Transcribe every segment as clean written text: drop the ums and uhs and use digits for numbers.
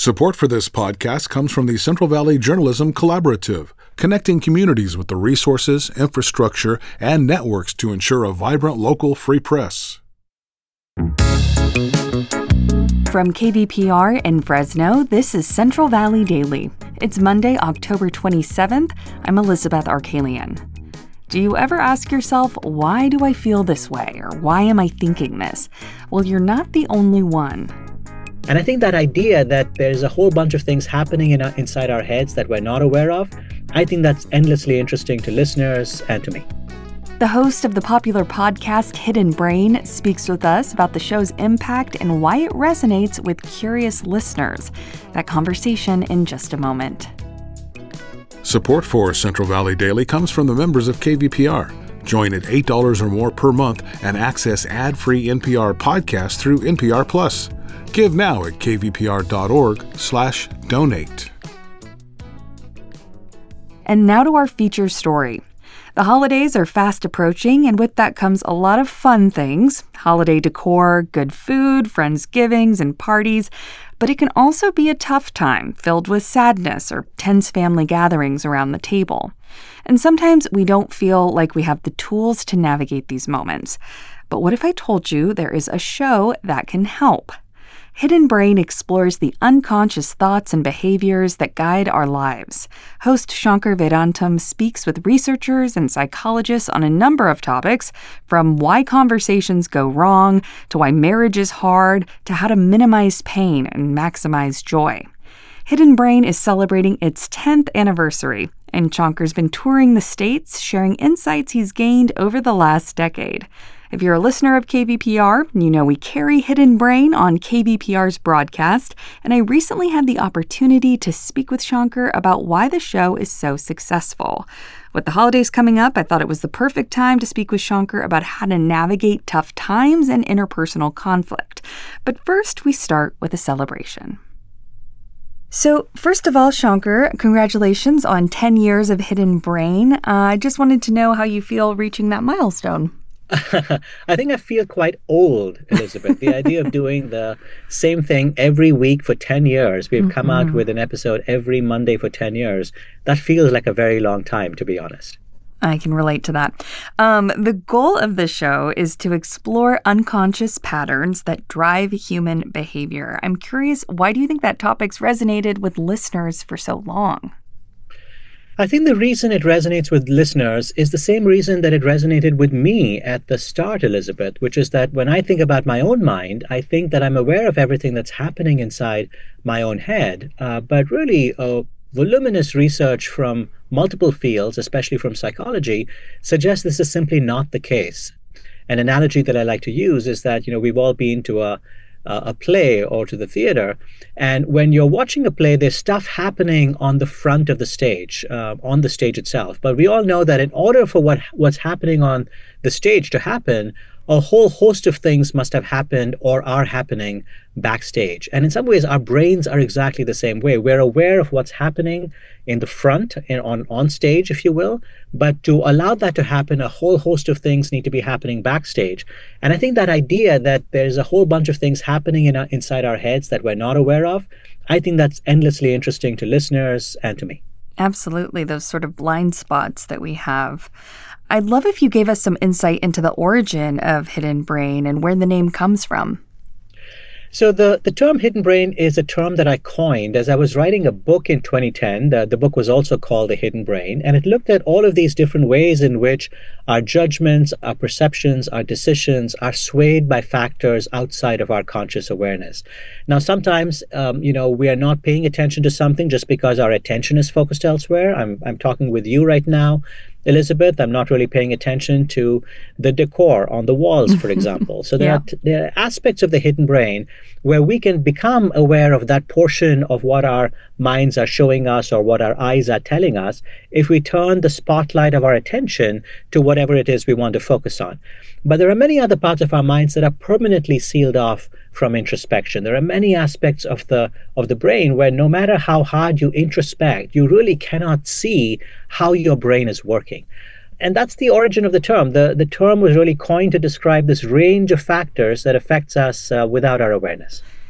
Support for this podcast comes from the Central Valley Journalism Collaborative, connecting communities with the resources, infrastructure, and networks to ensure a vibrant local free press. From KVPR in Fresno, this is Central Valley Daily. It's Monday, October 27th. I'm Elizabeth Arkalian. Do you ever ask yourself, why do I feel this way? Or why am I thinking this? Well, you're not the only one. And I think that idea that there's a whole bunch of things happening inside our heads that we're not aware of, I think that's endlessly interesting to listeners and to me. The host of the popular podcast Hidden Brain speaks with us about the show's impact and why it resonates with curious listeners. That conversation in just a moment. Support for Central Valley Daily comes from the members of KVPR. Join at $8 or more per month and access ad-free NPR podcasts through NPR Plus. Give now at kvpr.org/donate. And now to our feature story. The holidays are fast approaching, and with that comes a lot of fun things. Holiday decor, good food, Friendsgivings, and parties. But it can also be a tough time, filled with sadness or tense family gatherings around the table. And sometimes we don't feel like we have the tools to navigate these moments. But what if I told you there is a show that can help? Hidden Brain explores the unconscious thoughts and behaviors that guide our lives. Host Shankar Vedantam speaks with researchers and psychologists on a number of topics, from why conversations go wrong, to why marriage is hard, to how to minimize pain and maximize joy. Hidden Brain is celebrating its 10th anniversary, and Shankar's been touring the States, sharing insights he's gained over the last decade. If you're a listener of KVPR, you know we carry Hidden Brain on KVPR's broadcast, and I recently had the opportunity to speak with Shankar about why the show is so successful. With the holidays coming up, I thought it was the perfect time to speak with Shankar about how to navigate tough times and interpersonal conflict. But first, we start with a celebration. So, first of all, Shankar, congratulations on 10 years of Hidden Brain. I just wanted to know how you feel reaching that milestone. I think I feel quite old, Elizabeth. The idea of doing the same thing every week for 10 years. We've come out with an episode every Monday for 10 years. That feels like a very long time, to be honest. I can relate to that. The goal of the show is to explore unconscious patterns that drive human behavior. I'm curious, why do you think that topic's resonated with listeners for so long? I think the reason it resonates with listeners is the same reason that it resonated with me at the start, Elizabeth, which is that when I think about my own mind, I think that I'm aware of everything that's happening inside my own head. But really, voluminous research from multiple fields, especially from psychology, suggests this is simply not the case. An analogy that I like to use is that, we've all been to a play or to the theater. And when you're watching a play, there's stuff happening on the front of the stage, on the stage itself. But we all know that in order for what's happening on the stage to happen, a whole host of things must have happened or are happening backstage. And in some ways, our brains are exactly the same way. We're aware of what's happening in the front and on stage, if you will. But to allow that to happen, a whole host of things need to be happening backstage. And I think that idea that there's a whole bunch of things happening inside our heads that we're not aware of, I think that's endlessly interesting to listeners and to me. Absolutely, those sort of blind spots that we have. I'd love if you gave us some insight into the origin of Hidden Brain and where the name comes from. So the term hidden brain is a term that I coined as I was writing a book in 2010. The book was also called The Hidden Brain, and it looked at all of these different ways in which our judgments, our perceptions, our decisions are swayed by factors outside of our conscious awareness. Now, sometimes, we are not paying attention to something just because our attention is focused elsewhere. I'm talking with you right now, Elizabeth. I'm not really paying attention to the decor on the walls, for example. So there are aspects of the hidden brain where we can become aware of that portion of what our minds are showing us or what our eyes are telling us if we turn the spotlight of our attention to whatever it is we want to focus on. But there are many other parts of our minds that are permanently sealed off from introspection. There are many aspects of the brain where no matter how hard you introspect, you really cannot see how your brain is working. And that's the origin of the term. The term was really coined to describe this range of factors that affects us without our awareness.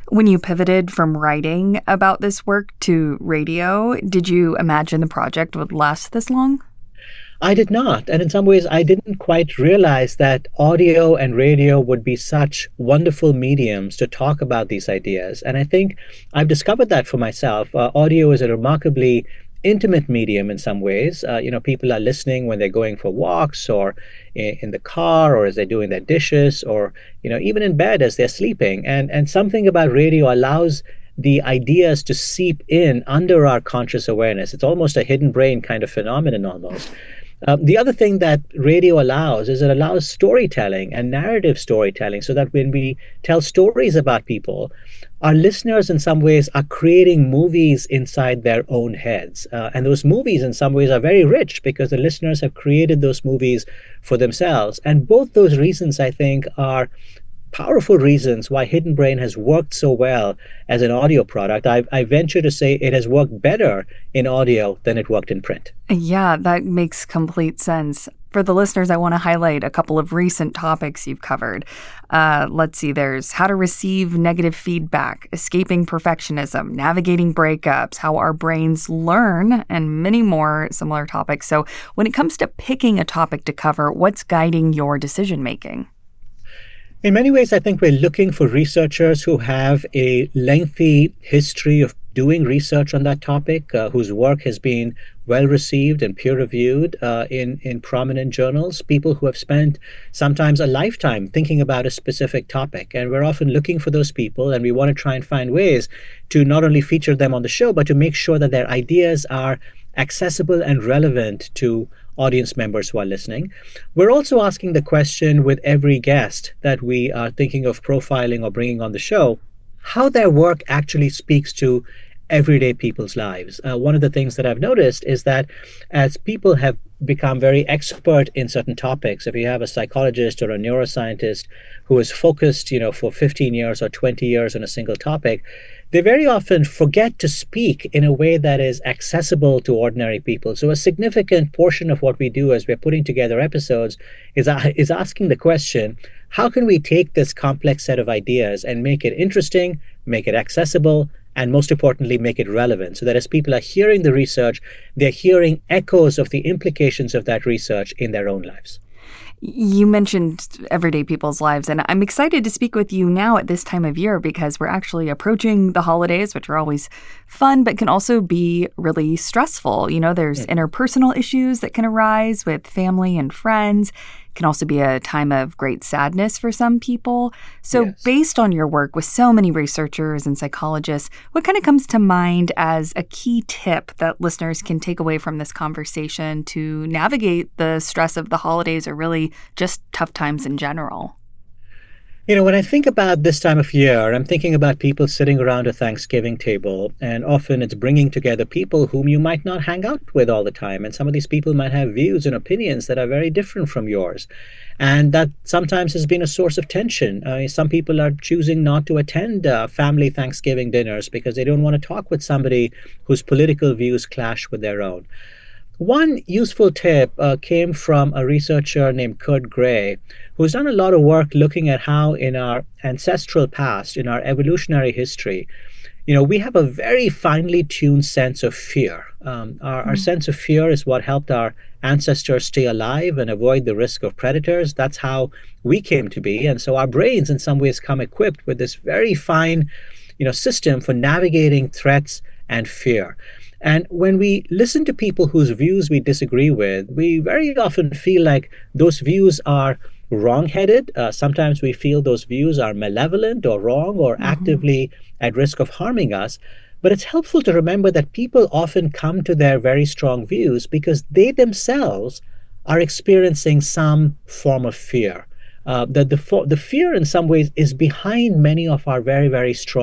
When you pivoted from writing about this work to radio, did you imagine the project would last this long? I did not. And in some ways, I didn't quite realize that audio and radio would be such wonderful mediums to talk about these ideas. And I think I've discovered that for myself. Audio is a remarkably intimate medium in some ways. People are listening when they're going for walks or in the car or as they're doing their dishes or, even in bed as they're sleeping. And something about radio allows the ideas to seep in under our conscious awareness. It's almost a hidden brain kind of phenomenon almost. The other thing that radio allows is it allows storytelling and narrative storytelling so that when we tell stories about people, our listeners in some ways are creating movies inside their own heads. And those movies in some ways are very rich because the listeners have created those movies for themselves. And both those reasons, I think, are powerful reasons why Hidden Brain has worked so well as an audio product. I venture to say it has worked better in audio than it worked in print. Yeah, that makes complete sense. For the listeners, I want to highlight a couple of recent topics you've covered. Let's see, there's how to receive negative feedback, escaping perfectionism, navigating breakups, how our brains learn, and many more similar topics. So when it comes to picking a topic to cover, what's guiding your decision making? In many ways, I think we're looking for researchers who have a lengthy history of doing research on that topic, whose work has been well received and peer reviewed in prominent journals, people who have spent sometimes a lifetime thinking about a specific topic. And we're often looking for those people, and we want to try and find ways to not only feature them on the show, but to make sure that their ideas are accessible and relevant to audience members who are listening. We're also asking the question with every guest that we are thinking of profiling or bringing on the show, how their work actually speaks to everyday people's lives. One of the things that I've noticed is that as people have become very expert in certain topics, if you have a psychologist or a neuroscientist who is focused, for 15 years or 20 years on a single topic, they very often forget to speak in a way that is accessible to ordinary people. So a significant portion of what we do as we're putting together episodes is asking the question, how can we take this complex set of ideas and make it interesting, make it accessible, and most importantly, make it relevant so that as people are hearing the research, they're hearing echoes of the implications of that research in their own lives. You mentioned everyday people's lives, and I'm excited to speak with you now at this time of year because we're actually approaching the holidays, which are always fun, but can also be really stressful. There's interpersonal issues that can arise with family and friends. It can also be a time of great sadness for some people. So Yes. Based on your work with so many researchers and psychologists, what kind of comes to mind as a key tip that listeners can take away from this conversation to navigate the stress of the holidays or really just tough times in general? When I think about this time of year, I'm thinking about people sitting around a Thanksgiving table, and often it's bringing together people whom you might not hang out with all the time. And some of these people might have views and opinions that are very different from yours. And that sometimes has been a source of tension. Some people are choosing not to attend family Thanksgiving dinners because they don't want to talk with somebody whose political views clash with their own. One useful tip came from a researcher named Kurt Gray, who's done a lot of work looking at how in our ancestral past, in our evolutionary history, we have a very finely tuned sense of fear. Our sense of fear is what helped our ancestors stay alive and avoid the risk of predators. That's how we came to be. And so our brains in some ways come equipped with this very fine, system for navigating threats and fear. And when we listen to people whose views we disagree with, we very often feel like those views are wrong-headed. Sometimes we feel those views are malevolent or wrong or actively at risk of harming us. But it's helpful to remember that people often come to their very strong views because they themselves are experiencing some form of fear. The fear in some ways is behind many of our very, very strong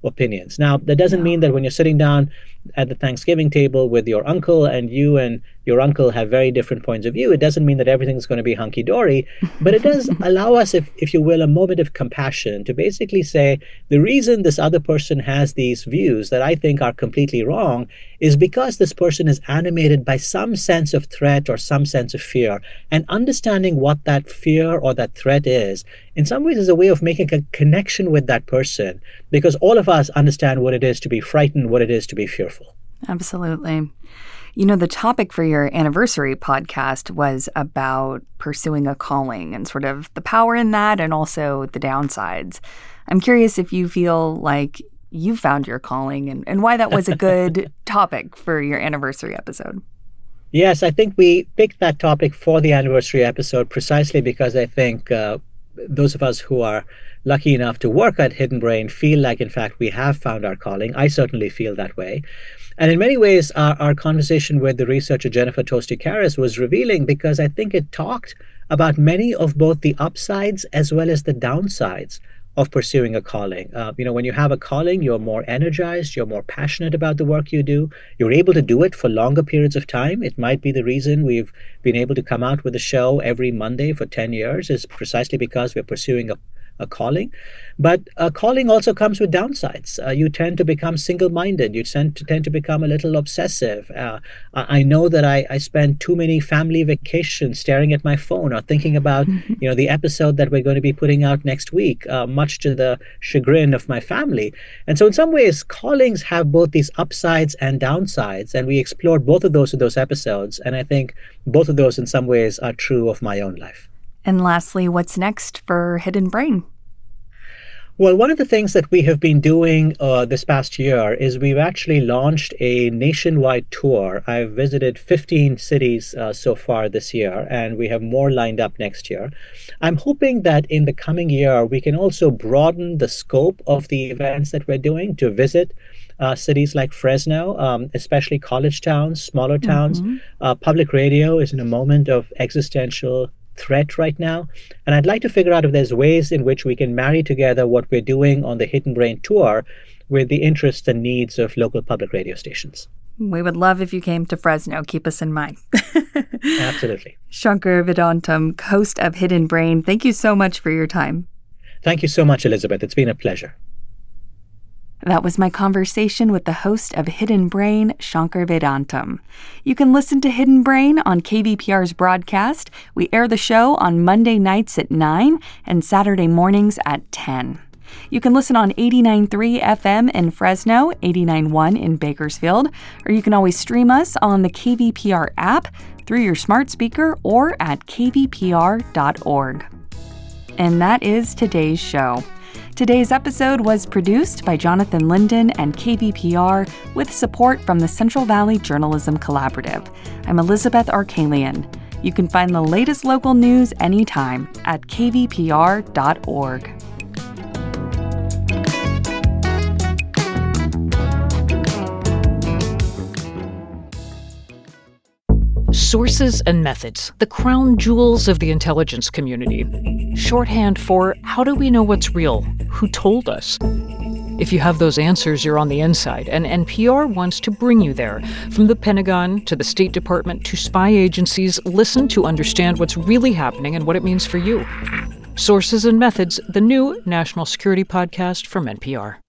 opinions. Now, that doesn't mean that when you're sitting down at the Thanksgiving table with your uncle and you and your uncle have very different points of view, it doesn't mean that everything's going to be hunky-dory, but it does allow us, if you will, a moment of compassion to basically say, the reason this other person has these views that I think are completely wrong is because this person is animated by some sense of threat or some sense of fear. And understanding what that fear or that threat is, in some ways, is a way of making a connection with that person, because all of us understand what it is to be frightened, what it is to be fearful. Absolutely. You know, the topic for your anniversary podcast was about pursuing a calling and sort of the power in that and also the downsides. I'm curious if you feel like you found your calling and why that was a good topic for your anniversary episode. Yes, I think we picked that topic for the anniversary episode precisely because I think those of us who are lucky enough to work at Hidden Brain feel like, in fact, we have found our calling. I certainly feel that way. And in many ways, our conversation with the researcher Jennifer Toasty Karras was revealing because I think it talked about many of both the upsides as well as the downsides of pursuing a calling. When you have a calling, you're more energized, you're more passionate about the work you do, you're able to do it for longer periods of time. It might be the reason we've been able to come out with a show every Monday for 10 years is precisely because we're pursuing a calling. But a calling also comes with downsides. You tend to become single-minded. You tend to become a little obsessive. I know that I spend too many family vacations staring at my phone or thinking about the episode that we're going to be putting out next week, much to the chagrin of my family. And so in some ways, callings have both these upsides and downsides, and we explored both of those in those episodes. And I think both of those in some ways are true of my own life. And lastly, what's next for Hidden Brain? Well, one of the things that we have been doing this past year is we've actually launched a nationwide tour. I've visited 15 cities so far this year, and we have more lined up next year. I'm hoping that in the coming year, we can also broaden the scope of the events that we're doing to visit cities like Fresno, especially college towns, smaller towns. Public radio is in a moment of existential threat right now. And I'd like to figure out if there's ways in which we can marry together what we're doing on the Hidden Brain tour with the interests and needs of local public radio stations. We would love if you came to Fresno. Keep us in mind. Absolutely. Shankar Vedantam, host of Hidden Brain, thank you so much for your time. Thank you so much, Elizabeth. It's been a pleasure. That was my conversation with the host of Hidden Brain, Shankar Vedantam. You can listen to Hidden Brain on KVPR's broadcast. We air the show on Monday nights at 9 and Saturday mornings at 10. You can listen on 89.3 FM in Fresno, 89.1 in Bakersfield, or you can always stream us on the KVPR app through your smart speaker or at kvpr.org. And that is today's show. Today's episode was produced by Jonathan Linden and KVPR with support from the Central Valley Journalism Collaborative. I'm Elizabeth Arkalian. You can find the latest local news anytime at kvpr.org. Sources and methods, the crown jewels of the intelligence community. Shorthand for how do we know what's real? Who told us? If you have those answers, you're on the inside, and NPR wants to bring you there. From the Pentagon to the State Department to spy agencies, listen to understand what's really happening and what it means for you. Sources and Methods, the new national security podcast from NPR.